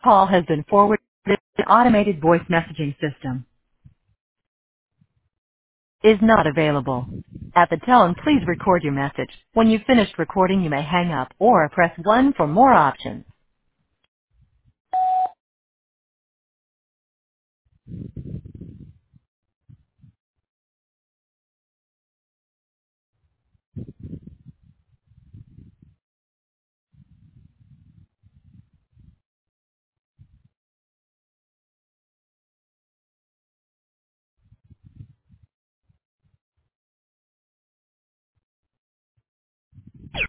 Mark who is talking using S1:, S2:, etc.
S1: Call has been forwarded to the automated voice messaging system. Is not available. At the tone, please record your message. When you've finished recording, you may hang up or press 1 for more options.